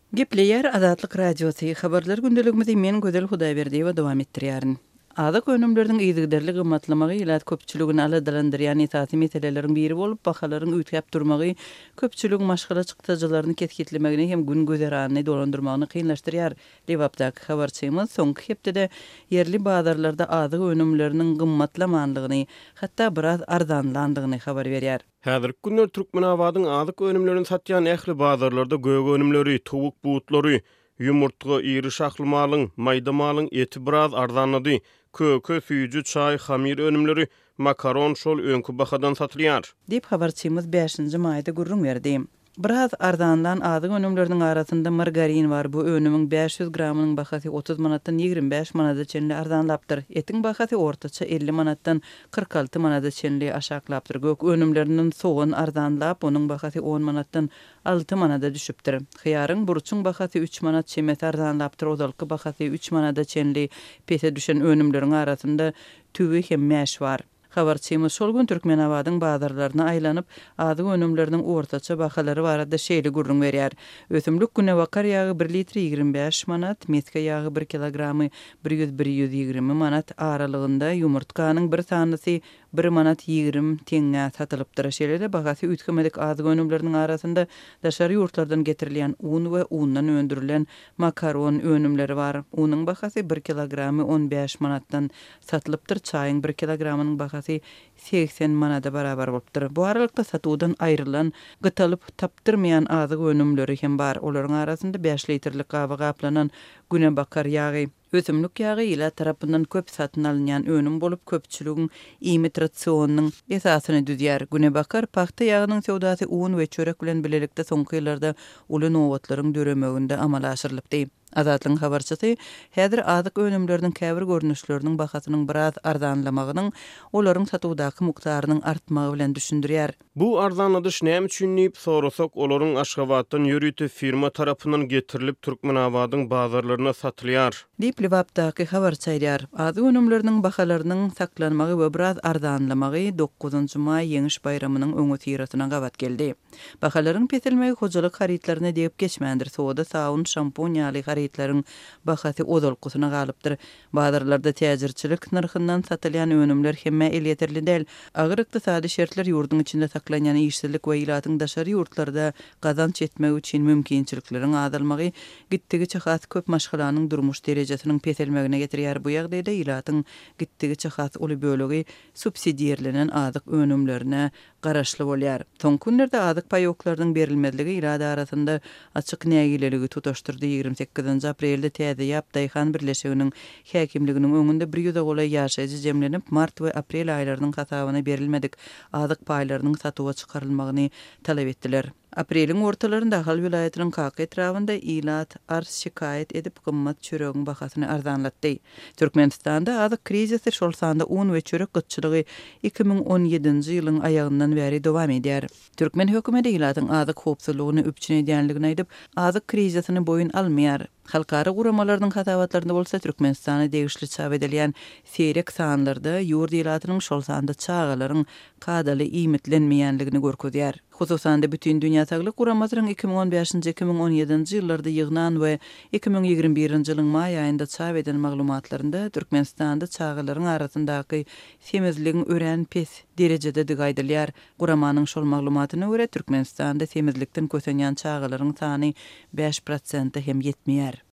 Gepleyer Azatlyk Radiosu habarlar gündeligimizi men Gözel Hudaýberdiýew dowam etdirýärin. Azyk önümlerden ýygyderli gymmatlamagy ýa-da köpçüligini aladyrandyrýan esasy meselelerin biri bolup, bahalaryň üýtgäp durmagy köpçülig maşgala çykdyjylaryny ketgitlemegini hem gün gözeranyny dolandyrmagyny kynlaşdyrýar. Lewapdaky habarçymyz soňky hepde yerli bazarlarda azyk önümleriniň gymmatlamanlygyny, hatda biraz arzanlandygyny habar berýär. Häzirki günler Türkmenabadyň azyk önümlerini satýan ähli bazarlarda göge önümleri, towuk buutlary, yumurtga, iri şahly malyň, maýda malyň eti biraz arzanlady. Köke, süýjü, çay, hamir önümleri, makaron şol öňkü bahadan satylýar. Dip habarçymyz 5-nji maýda gurrun berdi. Biraz arzanlan azyk önümleriniň arasynda margarin bar. Bu önümiň 500 gramynyň bahasy 30 manatdan 25 manata çenli arzanlapdyr. Etiň bahasy ortaça 50 manatdan 46 manata çenli aşaklapdyr. Gök önümleriniň soğun arzanlap, onuň bahasy 10 manatdan 6 manata düşüpdir. Hyýaryň burçuň bahasy 3 manat çemet arzanlapdyr. Ozalky bahasy 3 manata çenli pese düşen önümleriň arasynda tübi hem mäş bar. Habarçymyz şol gün Türkmenabadyň bazarlaryna aýlanyp, azyk önümleriniň ortaça bahalary barada şeýle gurrun berýär. Ösümlük güne wakar ýagy 1 litr 25 manat, metka ýagy 1 kilogramy 100-120 manat aralygynda, yumurtkanyň bir tanysy 1 manat 20 teňe satylypdyr. Şeýle bahasy üýtgemedik azyk önümleriniň arasynda daşary ýurtlardan getirilýän un we undan öndürilen makaron önümleri bar. Unyň bahasy 1 kilogramy 15 manatdan satylypdyr. Çaýyň 1 kilogramynyň bahasy 80 manada barabar bolupdyr. Bu aralykda satuwdan aýrylan, gytalyp tapdyrmaýan azyk önümleri hem bar. Olaryň arasynda 5 litrlik gaba gaplanan güne bakar ýagy, ösümlük ýagy ila tarapyndan köp satyn alynýan önüm bolup, köpçüligiň imitatsionynyň esasyny düzýär. Güne bakar paxta ýagynyň sowdasy un we çörek bilen bilelikde soňky ýyllarda uly nowatlaryň döremeginde amal aşyrylypdy. Azatlyň habarçysy häzir azyk önümleriniň käbir görnüşleriniň bahasynyň biraz arzanlamagynyň olaryň satuwdaky mukdarynyň artmagy bilen düşündirýär. Bu arzanladyş näme üçin diýip sorasak, olaryň Aşgabatdan ýörüýti firma tarapyndan getirilip Türkmenabadyň bazarlaryna satylýar. Diýip Lewapdaky habarçaýlar. Azyk önümleriniň bahalarynyň saklanmagy we biraz arzanlamagy 9-njy maý ýeňiş bayramynyň öňe tirasyna gawat geldi. Bahalaryň petilmegi hojalyk haritlaryna diýip geçmändir. Soda, saun, şampun ýaly haritlaryň bahasy ozalkysyna galypdyr. Bazarlarda täzirçilik narhyndan satylýan önümler hemme el ýeterli däl. Agyr ykdysady şertler ýurdun içinde saklanýan işçilik we ýylatyň daşary ýurtlarda gazanç etmek üçin mümkinçilikleriň azalmagy gitdigi çahat köp maşgalanyň durmuş derejesiniň petilmegine getirýär. Bu ýagdaýda ýylatyň gitdigi çahat uly bölegi subsidiýerlenen azyk önümlerine garaşly bolýar. Soňky günlerde azyk paýoklarynyň berilmezligi ýylady arasynda açyk nägileligi tutaşdyrdy. 28 aprelde täze ýapdaýhan birleşiginiň häkimliginiň öňünde bir ýüze golay ýaşaýjy jemlenip, mart we aprel aýlarynyň hasabyna berilmedik azyk paýlarynyň satywa çykarylmagyny talap etdiler. Apreliň ortalarynda Hal vilayatynyň Kaka etrafynda ýylat arz şikayet edip gymmat çöregiň bahasyny arzanlatdy. Türkmenistanda azyk krizisi şol sanda un we çörek gytçylygy 2017-nji ýylyň aýagyndan bäri dowam edýär. Türkmen hökümeti ýylatyň azyk howpsuzlygyny üpçün edýänligini aýdyp, azyk krizisini boyun almaýar. Halkara guramalarynyň hatabatlarynda bolsa Türkmenistany degişli çap edilýän seýrek sanlarda ýurt ýylatynyň şol sanda çağalaryň kadaly iýmitlenmeýänligini görkezýär. Hususan da bütün dünýä saglyk guramasynyň 2015-2017-nji ýyllarda ýygnan we 2021-nji ýylyň maý aýynda çap edilen maglumatlarynda Türkmenistanda çağalaryň arasyndaky semizligiň ören pes derejede digaýdylýar. Guramanyň şol maglumatyna görä Türkmenistanda semizlikden kösenýän çağalaryň sany 5% hem ýetmeýär.